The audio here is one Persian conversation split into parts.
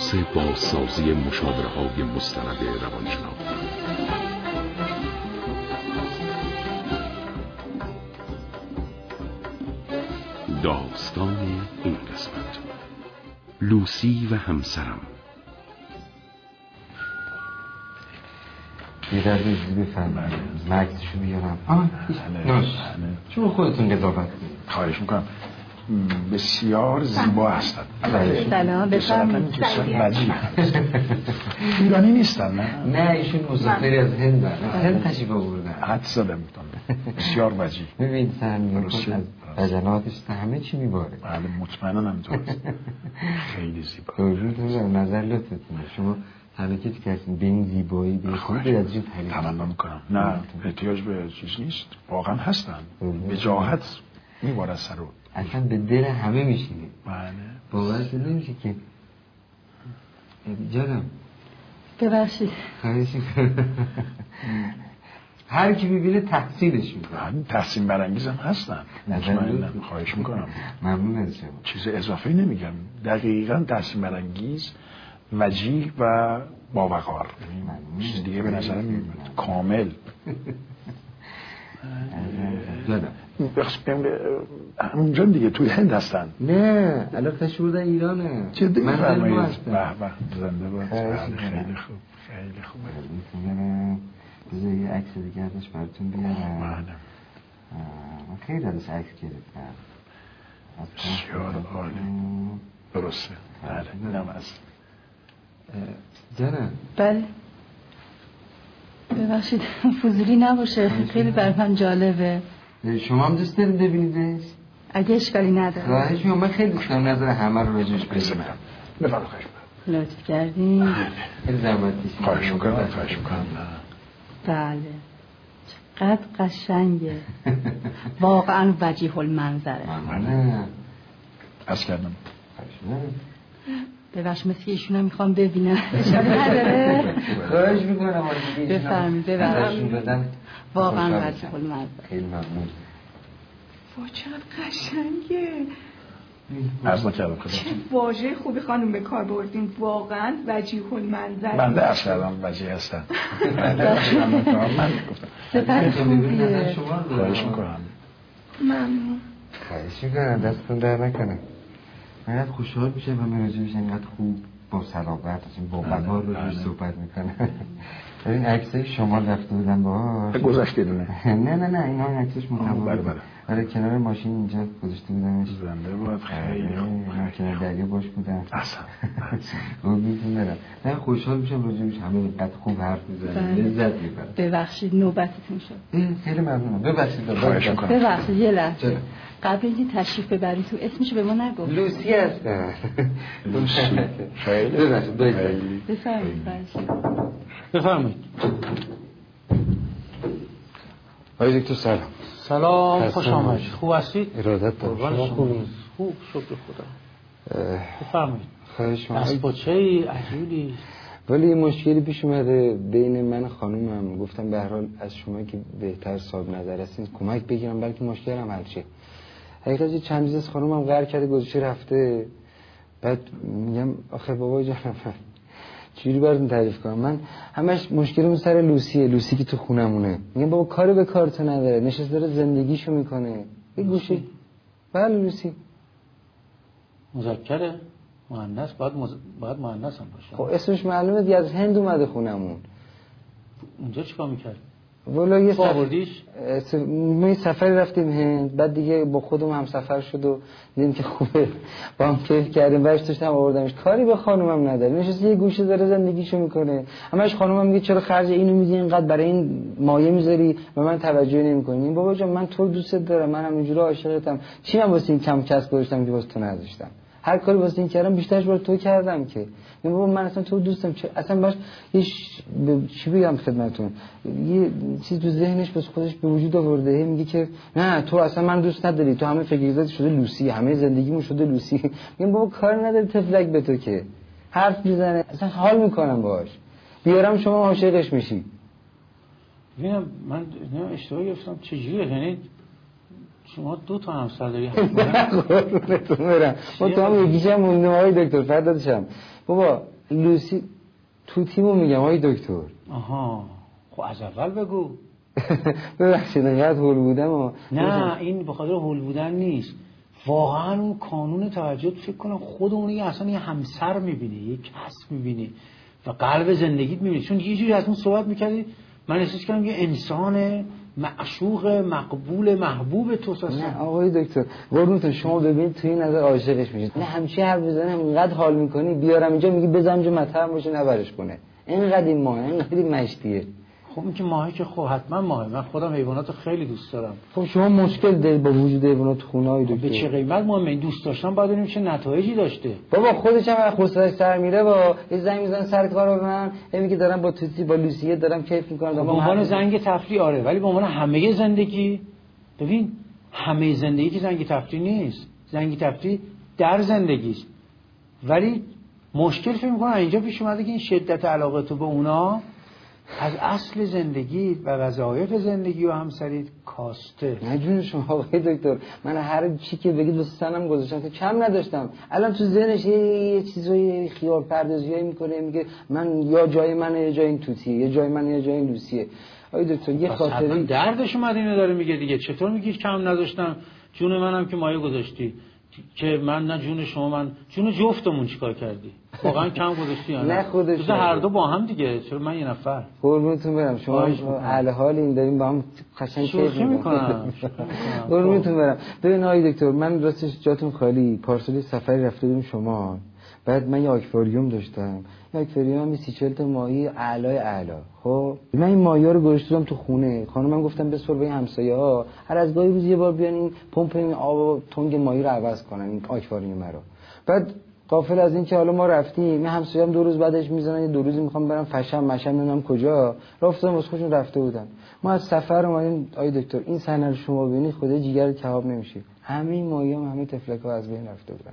کلاس بازسازی مشاوره‌های مستند روانشناختی. داستان این قسمت: لوسی و همسرم. یه درد زیبه بفرمایید مکسشو بیارم. نوش چون خودتون قضاوت کنید. خواهش میکنم. بسیار زیبا هستن. سلام بفرمایید. وجیه ایرانی نیستن نه ایشون مسافری از هند هند تشریف آوردن. حد زدم میتونم. بسیار وجیه. ببین سهمیه از وجناتش همه چی میباره. بله مطمئنم همینطور است. خیلی زیبا. حضورتون رو نظر لطفتونه. شما حرکتی کردین به این زیبایی به خود از جیب تمنا میکنم. نه احتیاج به چیز نیست. واقعا هستن. وجاهت میباره از سر رو. اصلا به دل همه میشینه. بله. باورتون نمیشه که جانم ببخشید. خواهش میکنم. هر کی ببینه تحسینش میکنه. تحسین برانگیز هم هستن. مطمئنم. خواهش میکنم. ممنون از شما. چیز اضافه‌ای نمیگم. دقیقاً تحسین برانگیز، وجیه و باوقار. چیز دیگه به نظرم نمیاد. کامل. اونجا دیگه توی هند هستن. نه الان تشورده ایرانه. جدی میفرمایید. به به زنده باد. خیلی خوب خیلی خوبه. میتونم بذار یه عکس دیگه ازش براتون بیارم. من خیلی ازش عکس گرفتم. بسیار عالی. درسته. بله اینم از جانم. بله ببخشید فضولی نباشه، خیلی بر من جالبه. شما هم دوست دارید ببینیدش؟ اگه اشکالی نداره. خواهش می‌کنم. من خیلی دوست دارم نظر همه رو راجعش بدونم. بفرمایید. خواهش می‌کنم. لطف کردین. خیلی زحمت کشیدید. خواهش می‌کنم. خواهش می‌کنم. بله چقدر قشنگه. واقعا وجیه المنظره. نه عرض کردم. ببخش مثل ایشون هم میخوام ببینم. اشاره نداره. خواهش میکنم. بفرمید ببخشید. واقعا وجیه المنظره. خیلی ممنون. وای چقدر قشنگه. عرض نکردم چه واژه خوبی خانم به کار بردین. واقعا وجیه المنظره. بنده عرض کردم وجیه هستم. من گفتم. سپر خوبیه. خواهش میکنم. ممنون. خواهش میکنم. دستتون در نکنه. من خوشحال میشه و من راجبش اینقدر خوب با صلابت با وقار رو صحبت میکنه. این عکسای شما رفته بودن باهاش. گذاشته دونه. نه اینا این عکسش متفاوته. بله. آره کنار ماشین اینجا گذاشته بودمش. زنده بود. خیلی خوب. من کنار دریا باش بودم. اصلا. قربونتون برم. من خوشحال میشم راجبش همه اینقدر خوب حرف میزنه. لذت میبرم. ببخشید نوبتتون شد. خیلی ممنونم. ببخشید. ببخشید یه لحظه. قبل اینکه تشریف ببری تو اسمشو به ما نگفت. لوسی هستم. لوسی. خیلی ببخشید. بفرمایید. آقای دکتر سلام. سلام خوش آمدید. خوب هستید؟ ارادت دارم. شما خوبید؟ خوب شکر خدا. بفرمایید. خواهش می‌کنم. دست باچه‌ای عجیبی. ولی مشکلی پیش اومده بین من و خانومم. گفتم به هر حال از شما که بهتر صاحب نظر هستین کمک بگیرم بلکه مشکلم حل شه. حقیقتا چند روز از خانومم قهر کرده گذاشته رفته. بعد میگم آخه بابا جان چجوری براتون تعریف کنم؟ من همش مشکلم سر لوسیه. لوسی که تو خونمونه. میگم بابا کاری به کار تو نداره. نشسته داره زندگیشو میکنه. یه گوشه. بله لوسی. مذکره مؤنث باید مؤنث هم باشه. خب اسمش معلومه دیگه از هند اومده خونمون. اونجا چیکار می‌کرد؟ والا یه ما سفری رفتیم هند. بعد دیگه با خودم هم سفر شد و دیدیم که خوبه با هم کیف کردیم. برش داشتم آوردمش. کاری به خانومم نداره. نشسته یه گوشه داره زندگیشو میکنه. همش خانومم میگه چرا خرج اینو میدی اینقدر برای این مایه میذاری و من توجه نمیکنی. این بابا جان من تو دوست دارم. من همینجوری عاشقتم. چی من واسه این کم کسب گذاشتم که واسه تو نذاشتم. هر کاری واسه این کردم بیشترش برای تو کردم که بابا من اصلا تو دوستم اصلا باش چی بگم خدمتتون یه چیز تو ذهنش واسه خودش به وجود آورده میگه که نه تو اصلا من دوست نداری تو همه فکریزت شده لوسی همه زندگیمون شده لوسی. میگم بابا کار نداره تفلک به تو که حرف میزنه اصلا حال میکنم باش بیارم شما عاشقش میشی. ببینم من اشتباه گرفتم چجوریه یعنی شما دو تا همسر داری؟ قربونتون برم. ما تو هم یکیشم موندیم آقای دکتر فردادشم. بابا لوسی تو تیمو میگم آقای دکتر. آها خب از اول بگو. ببخشید انقدر هول بودم و نه این به خاطر هول بودن نیست، واقعا اون کانون توجه فکر کنم خودمون اصلا یه همسر میبینی، یه کس میبینی و قلب زندگیت میبینی. چون یه جوری از اون صحبت میکردی من احساس کردم یه انسان معشوق مقبول محبوب تو هستن. نه آقای دکتر قربونتون شما ببینید توی این نظر عاشقش میشید. نه همچین حرف بزنم اینقدر حال میکنی بیارم اینجا میگی بزنم اینجا مطرح باشه نبرش کنه. اینقدر این ماه اینقدر این مشتیه. خب این که ماهی که خب حتما ماهی، من خودم حیوانات خیلی دوست دارم. خب شما مشکل دارید با وجود حیوانات خونه‌های دکتر؟ به چه قیمت مهمه؟ این دوست داشتن باید ببینیم چه نتایجی داشته. بابا خودش هم خودش سر میره با یه زنگ میزنه سر کارو به من میگه دارم با توتی با لوسیه دارم کیف میکنم. به عنوان زنگ تفریح آره، ولی به عنوان همه زندگی ببین همه زندگی که زنگ تفریح نیست، زنگ تفریح در زندگی است. ولی مشکل فکر می‌کنم اینجا پیش اومده که این شدت علاقه تو به اونا از اصل زندگی و وظایف زندگی و همسریت کاسته. نه جون شما آقای دکتر، من هر چی که بگید واسه سنم گذاشتم که کم نداشتم. الان تو ذهنش یه چیزای خیال پردازیایی میکنه، میگه من یا جای منه یا جای این توتیه، یا جای منه یا جای این لوسیه. آقای دکتر یه خاطری دردش اومد اینو داره میگه دیگه. چطور میگی کم نداشتم؟ جون منم که مایه گذاشتی که من نه جون شما، من جون جفتمون چیکار کردی؟ واقعا کم گذاشتی یا نه خودش هر دو با هم دیگه. چرا من یه نفر؟ قربونتون برم شما اهل حال این داریم با هم قشنگ کیف میکنم. قربونتون برم. ببین آقای دکتر من راستش جاتون خالی، پارسالی سفری رفته بودیم شما، بعد من یه آکواریوم داشتم، یه آکواریوم هم 30-40 تا ماهی اعلای اعلا. خب من این ماهی‌ها رو گذاشتم تو خونه، خانمم گفتم بسپر به همسایه‌ها هر از گاهی روز یه بار بیان این پمپ این آب تنگ ماهی رو عوض کنن این آکواریوم رو. بعد غافل از این که حالا ما رفتیم، من همسایه‌ام 2 روز بعدش میزنن یه 2 روزی میخوام برم فشم مشم نمیدونم کجا، رفتم واسه خودشون رفته بودن. ما از سفر اومدیم آی دکتر این صحنه رو شما ببینید خدای جیگر کباب نمیشه. همه ماهی‌ها همه تفلک‌ها از بین رفته بودن.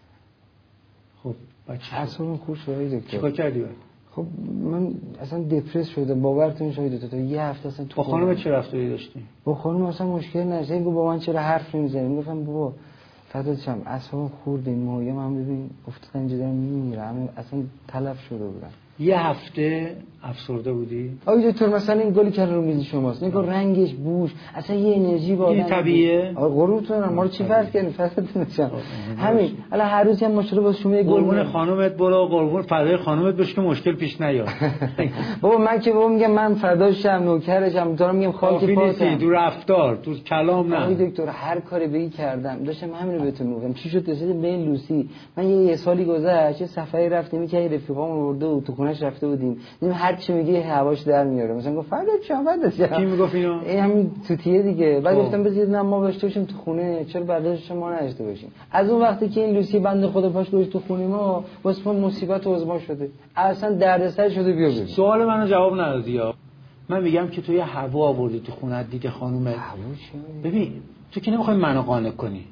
خب بچه اصلا خوش شد آی دکتر. چیکار کردی؟ خب من اصلا دپرس شدم باورتون شاید تا یه هفته اصلا تو با خانم چه رفتاری داشتی؟ با خانم اصلا مشکل نشه. گفت با من چرا حرف نمیزنی؟ گفتم بابا فدات شم اصلا خورد این ماهی من ببین افتادن اینجا دارم میمیرم، اصلا تلف شده بودم. یه هفته افسرده بودی؟ آقای دکتر مثلا این گلی که رو میز شماست نگاه رنگش بوش اصلا یه انرژی با این طبیعیه؟ آقا قربونتون ما رو چی فرض کردین فداتون شم. همین الان هر روز هم ماشاءالله با شما یه گل قربون خانومت برو، قربون فدای خانومت بش که مشکل پیش نیاد. بابا من که بابا میگم من فداشم نوکرشم دارم میگم خاک پاتم. تو رفتار تو کلام نه. آقای دکتر هر کاری بگی کردم داشتم همین رو بهتون میگم. چی شد رسید به این لوسی؟ من یه سالی گذشت یه سفری رفتیم که رفیقام آورده و تو خونه‌اش رفته بودیم دیدیم هر چی میگه هواش در میاره. مثلا گفت فدات شم فدات شم. کی میگفت اینو؟ این همین توتیه دیگه. بعد گفتم بذارید نه ما داشته باشیم تو خونه چرا برداشت ما نداشته باشیم. از اون وقتی که این لوسی بنده خدا پاش گذاشت تو خونه ما واسه ما مصیبت و ازما شده، اصلا دردسر شده. بیا ببین سوال منو جواب ندادی یا من میگم که تو یه هوا آوردی تو خونه دیگه خانومت. ببین تو که نمیخوای منو قانع کنی،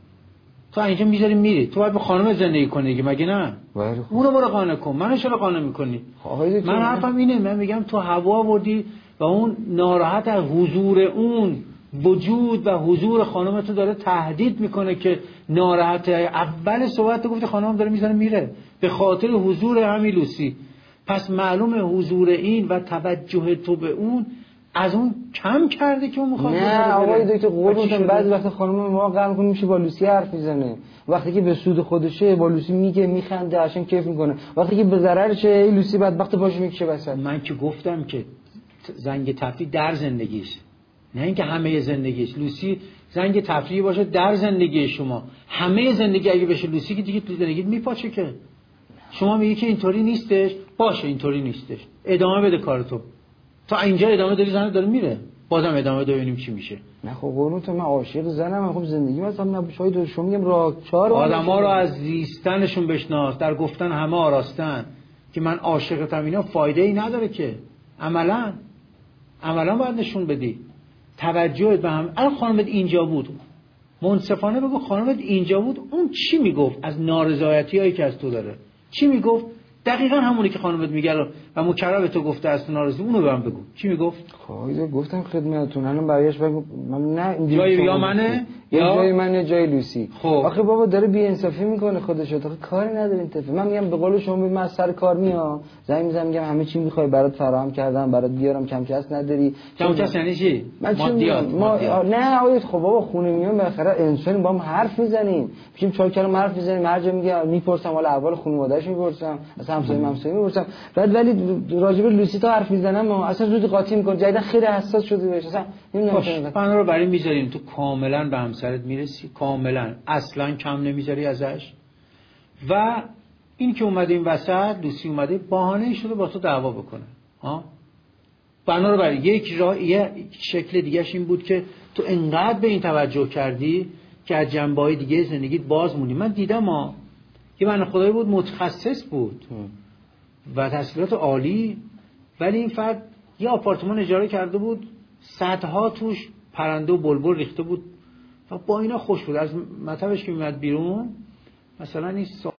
تو اینجا میذاری میری، تو باید با خانم زندگی کنی دیگه مگه نه؟ اونو برو قانع کن، منو چرا قانع میکنی؟ من حرفم اینه، من میگم تو هوا آوردی و اون ناراحت از حضور اون وجود و حضور خانمتو داره تهدید میکنه که ناراحت. اول صحبت تو گفتی خانم داره میذاره میره به خاطر حضور همین لوسی، پس معلومه حضور این و توجه تو به اون از اون کم کرده که اون میخواد. نه آقای دکتر قربونتون بعضی وقت خانم ما قلب کنه میشه با لوسی حرف میزنه، وقتی که به سود خودشه با لوسی میگه میخنده عشان کیف میکنه، وقتی که به ضررشه لوسی بدبخت پاشو میکشه وسط. من که گفتم که زنگ تفریح در زندگیش، نه اینکه همه زندگیش. لوسی زنگ تفریح باشه در زندگی شما، همه زندگی اگه بشه لوسی که دیگه تو زندگیت میپاچه که. شما میگی که اینطوری نیستش، باشه اینطوری نیستش، ادامه بده کارتو. تا اینجا ادامه داری، زن داره میره، بازم ادامه ده ببینیم چی میشه. نه خب قربونتون من عاشق زنم، خب زندگی مثلا نباشه شما میگم راهکار آدما رو از زیستنشون بشناس، در گفتن همه آراستن که من عاشقتم اینا فایده ای نداره که. عملا باید نشون بدی توجهت به هم. الان خانمت اینجا بود، منصفانه بگو خانمت اینجا بود، اون چی میگفت از نارضایتیایی که از تو داره؟ چی میگفت؟ دقیقاً همونی که خانومت میگه و مکرر به تو گفته است ناراضی، اونو به من بگو. چی میگفت؟ خب گفتم خدمتتون الان برایش بگو من نه جای یا منه یا جای منه جای لوسی. خب آخه بابا داره بی انصافی میکنه خودش، آخه کاری نداره این طرف. من میگم به قول شما من از سر کار میام زنگ میزنم میگم همه چی میخوای برات فراهم کردم، برات بیارم، کم کس نداری. کم کس یعنی چی؟ مادیات. نه آید خب بابا خونه میام بالاخره انسان با هم حرف میزنیم، میشیم 4 کلمه حرف میزنیم، هر جا میگه میپرسم حالا احوال خانواده‌اش میپرسم، اصلا همسایه میپرسم. بعد ولی راجب لوسی تا حرف میزنم اصلا زود قاطی میکنه، جدیدا خیلی حساس شده بهش اصلا نمیدونم. بنا رو برای میذاریم تو کاملا به همسرت میرسی، کاملا اصلا کم نمیذاری ازش. و این که اومده این وسط لوسی اومده بهانه شده با تو دعوا بکنه ها. بنا رو برای یه شکل دیگه‌ش این بود که تو انقدر به این توجه کردی که از جنبه‌های دیگه زندگیت باز موندی. من دیدم یه بنده خدایی بود متخصص بود و تحصیلات عالی، ولی این فرد یه آپارتمان اجاره کرده بود، صدها توش پرنده و بلبل ریخته بود و با اینا خوش بود. از مطبش که میمد بیرون مثلا این